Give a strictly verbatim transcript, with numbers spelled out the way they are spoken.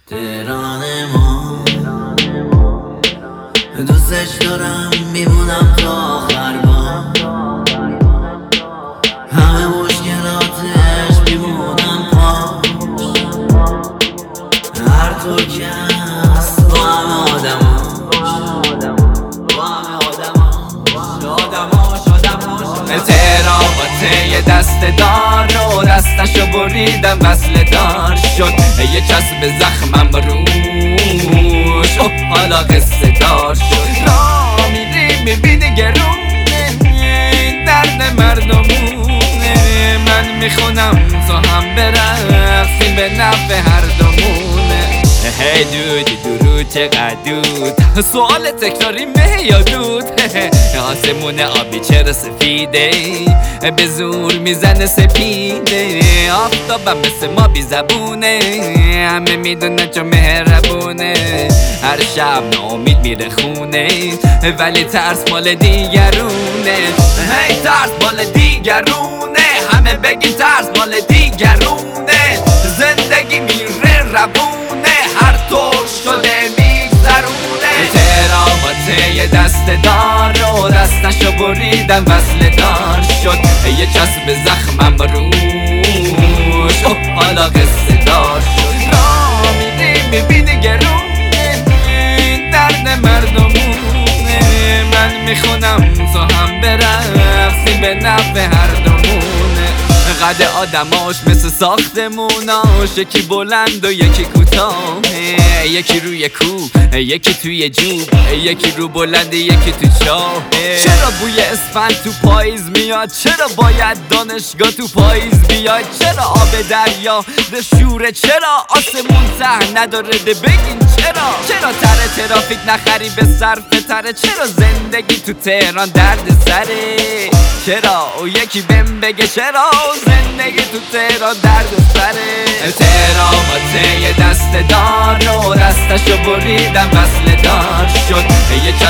تهران ما دوستش دارم، میمونم تا آخر با همه مشکلاتش، میمونم پاش هر طور که هست با همه آدماش با همه آدماش آدماش آدماش تهران با ته دست دار رو دستشو بریدم وصل دار شد یه چسب زخمم روش اوه حالا قصه دار شد را میری میبینی گرونه درد مردمونه من میخونم تو هم برقصیم به نفع هر دومونه هی دودی درود چقدر دود سوال تکراری مه یا دود آسمون آبی چرا سفیده به زور میزنه سپیده آفتابم مثل ما بی زبونه همه میدونه چون مهربونه هر شب ناامید میره خونه ولی ترس مال دیگرونه هی ترس مال دیگرونه همه بگین ترس مال دیگرونه زندگی میره ربونه هر طور شده میگذرونه تهران با ته دست دار رو دستشو بریدم وصل دار شد یه چسب زخمم روش اوه حالا قصه دار شد را میری میبینی گرونه درد مردمونه من میخونم تو هم برقصیم به نفع هر دومونه قد آدماش مثل ساختموناش یکی بلند و یکی کوتاه یکی روی کوه یکی توی جوب یکی رو بلند یکی تو چاه چرا بوی اسفند تو پاییز میاد چرا باید دانشگاه تو پاییز بیاد چرا آب دریا ده شوره چرا آسمون ته نداره ده بگین چرا چرا تره ترافیک نخری به صرف تره چرا زندگی تو تهران درد سره چرا او یکی بهم بگه چرا زندگی تو تهران درد سره تهران با ته دست دار رو دستشو بریدم وصل دار شد یه